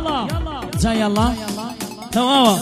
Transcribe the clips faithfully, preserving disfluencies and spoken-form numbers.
جا يلا تواوا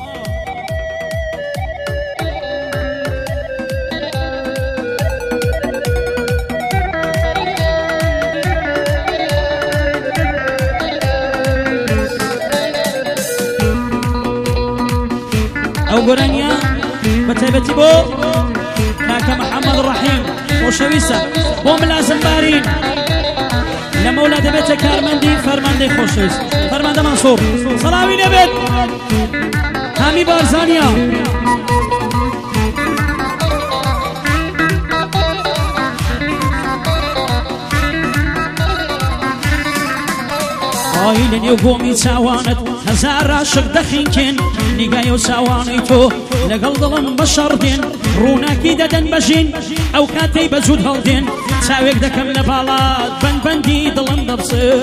او قرانيا بتبتي بو كاكا محمد الرحيم خوشويسه بو ملازم بارين لما ولاد بيت كارمندي فرماندي خوشويس فرمانده منصور صلاوي نبت هامي بارزانيا آیلن یو گومی چاوانت هزار عاشق دخینکن نگاه و چاوانی تو لگل دلم بشردین روناکی ددن بجین او کاتی بزود هلدین چاویک دکم نبالات بند بندی دلم دبسن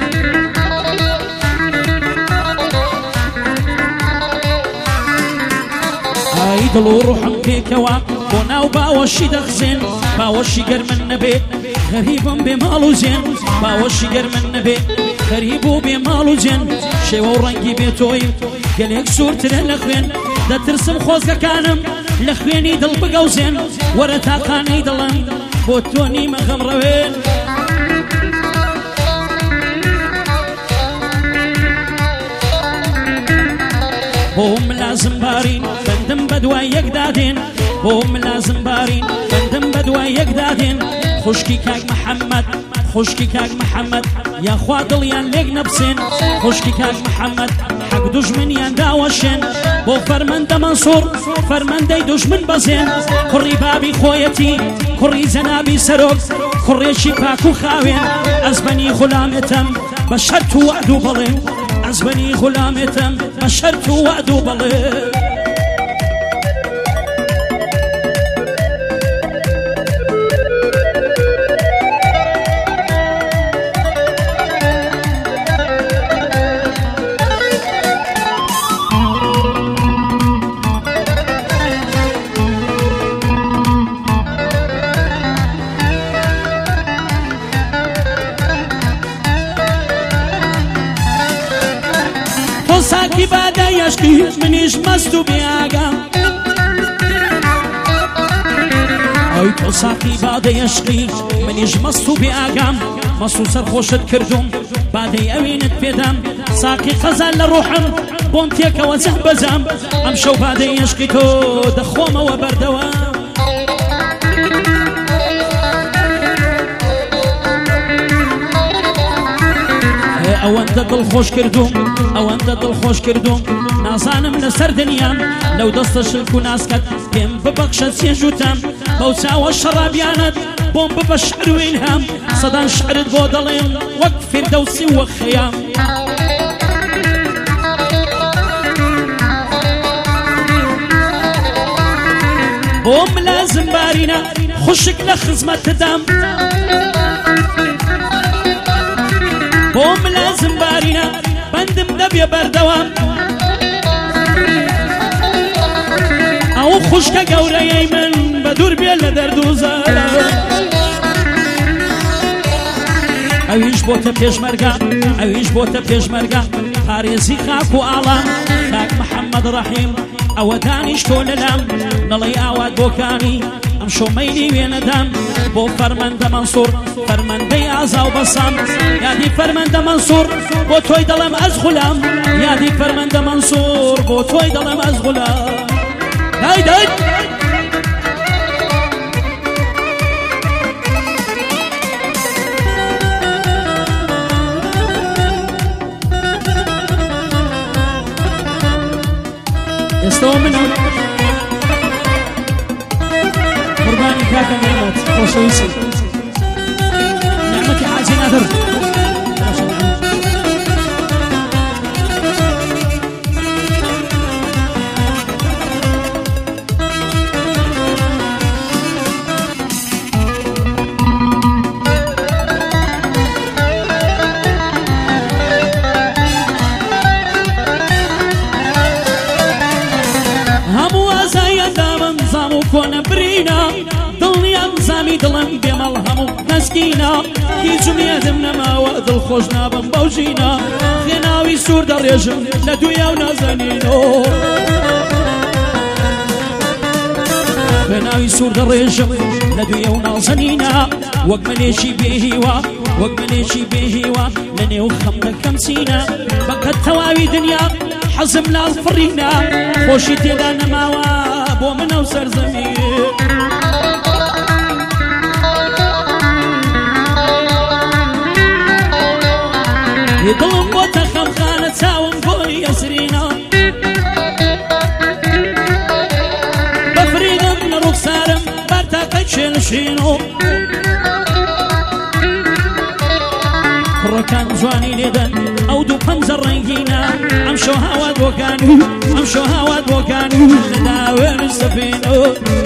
آی دلو روحم پیکوا بوناو باوشی دخزین باوشی گرمن نبی غریبم بمالو زین باوشی گرمن نبی غريبو بمالو جن شيوا ورنقي بيتوي قالك صورت لخوين دا ترسم خوزك كانم لخويني دل بقوزين ورا تاقاني دلن بوتوني مغم روين بوم لازم بارين بندم بدواي يقدادين بوم لازم بارين بندم بدواي يقدادين خشكي كاك محمد خشكي كاك محمد يا خوادل يان ليك نفسين خشكي كاك محمد حق دجمن يان داوشين بو فرمند منصور فرمندي دجمن بزين كري بابي خويتي كري زنابي سروك كري شيباكو خاوين أزبني غلامتم بشرت وعدو بلين أزبني غلامتم بشرت وعدو بلين ساكي بادا يشكي منيش مستو بياغا اي تو ساكي بادا يشكي منيش مستو بياغا مستو سرخوشت كردوم بادا اوينت بيدام ساكي خزال لروحم بونتيك وزه بزام امشو بادا يشكي تو دخوم وبردوام او انت دل خوش كردوم او انت دل خوش كردوم نازانم لسر دنيام لو دستش الكو ناسكت بيم ببقشت سيجوتام بوتا والشرابيانت بوم ببشعر وينهام صدان شعرت بودلين وقت فردوسي وخيام بوم لازم بارينا خشك لخزمة تدام بوم لازم بارينا بندم دبيا بردوام او خشك قورا يمن بدور بيلا دردوزا اويش بوتا بيجمرقا اويش بوتا بيجمرقا باريزي خاكو اعلام خاك محمد رحيم او دانيش تول لام نلي اواد بوكاني امشو ميلي ويندام بو فرمند منصور فرمندي عزاو بصام يادي فرمند منصور بو توي دلم از غلام يادي فرمند منصور بو توي دلم از غلام داي داي يستوى منهم قرباني كاكا نعمت وشويسي نعمتي حاجي نادر كون برينا ضلني أمزامي دلم بملهم مسكينا هيجم يدم نما وقت الخوشنا بمبوجينا غناوي سوور دەڕێژم لە دوویا و نازەنینەوە بە ناوی سوور دەڕێژم لە دوویا و نازەنینە وەک ملێشی بێهیوە وەک ملێشی بێهیوە لە نێو خەم دەکەم سینە بەقەد تەواوی دنیا حەزم لاڵ فڕینە خۆشی تێدا نەماوە بۆ منە و سەرزەمین دڵم بۆتە خەمخانە چاوم بۆی ئەسرینە بەفریدم لە ڕوخسارم بەرتاقەی چێنشینۆ کوڕەکان جوانی لێدەن ئەو دوو پەنجە ڕەنگینە ئەم شەو هاوات بۆکانی ئەم شەو هاوات بۆکانی لە ناوێن سەفینە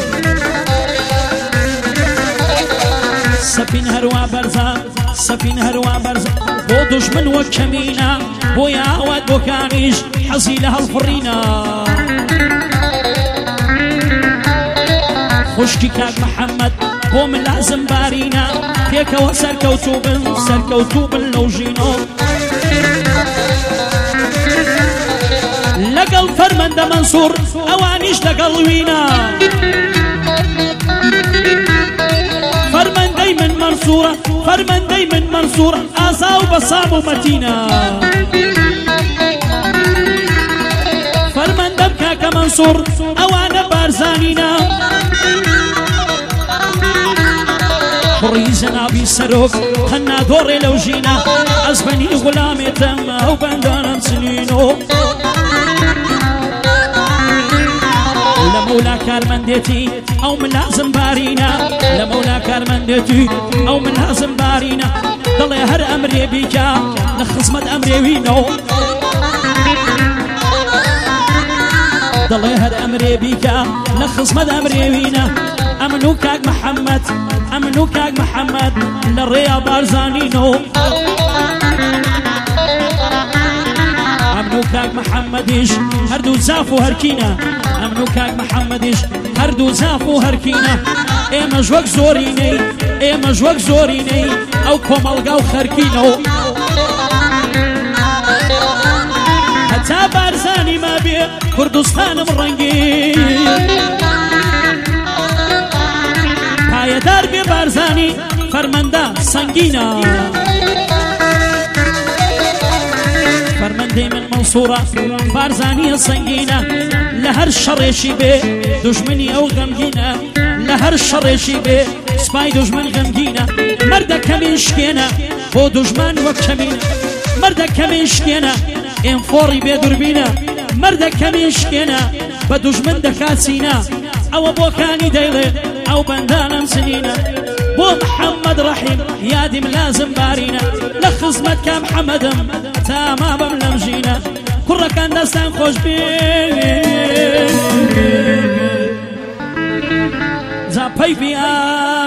سەفین هەروە بەرزە سەفین هەروە بەرزە بۆ دوژمن وەک کەمینە بۆی هاوات بۆکانیش حەزی لە هەڵفڕینە خوشکی کاک محەممەد بۆ من لازم بارینە پێکەوە سەرکەوتوو بن سەرکەوتوو بن لەو ژینۆ لەگەڵ فەرمەندە مەنسوور ئەوانیش لەگەڵ وینە فەرمەندەی من مەنسوورە فەرمەندەی من مەنسوورە ئازا و بەسام و مەتینە فەرمەندەم کاکە مەنسوور ئەوانە بارزانینە کوڕی جەنابی سەرۆک هەنا دۆڕێ لەو ژینە ئەزبەنی غولامێتم ئەو بەندانم چنینۆ لە مەولا کارمەندێتی ئەو من لازم بارینە لە مەولا کارمەندێتی ئەو من لازم بارینە دەڵێ هەر ئەمرێ بیکە لە خزمەت ئەمرێوینەوە دەڵێ هەر ئەمرێ بیکە لە خزمەت ئەمرێوینە ئەمن و کاک محەممەد ئەمن و کاک محەممەد لە ڕێیا بارزانینەوە ئەمن و کاک محەممەدیش هەردوو زاف و هەرکینە ئەمن و کاک محەممەدیش هەردوو زاف و هەرکینە ئێمەش وەک زۆرینەی ئێمەش وەک زۆرینەی ئەو کۆمەڵگا و خەرکینەوە هەتا بارزانی ما بێ کوردستانم ڕەنگی پایەدار بێ بارزانی فەرمەندە سەنگینە فەرمەندەی من مەنسوورە بارزانیە سەنگینە لە هەر شەڕێشی بێ دوژمنی ئەو غەمگینە لە هەر شەڕێشی بێ سپای دوژمن غەمگینە مەردە کەمین شکێنە بۆ دوژمان وەک کەمینە مەردە کەمین شکێنە ئێنفۆڕی بێ دووربینە مەردە کەمین شکێنە بە دوژمن دەکاتچینە ئەوە بۆکانی دەیڵێ ئەو بەندانم سنینە بۆ محەممەد ڕەحیم یادیم لازم بارینە لە خزمەت کە محەممەدم تاما بەم لەم ژینە کوڕەکان دەستان خۆش بێ جا پەیوی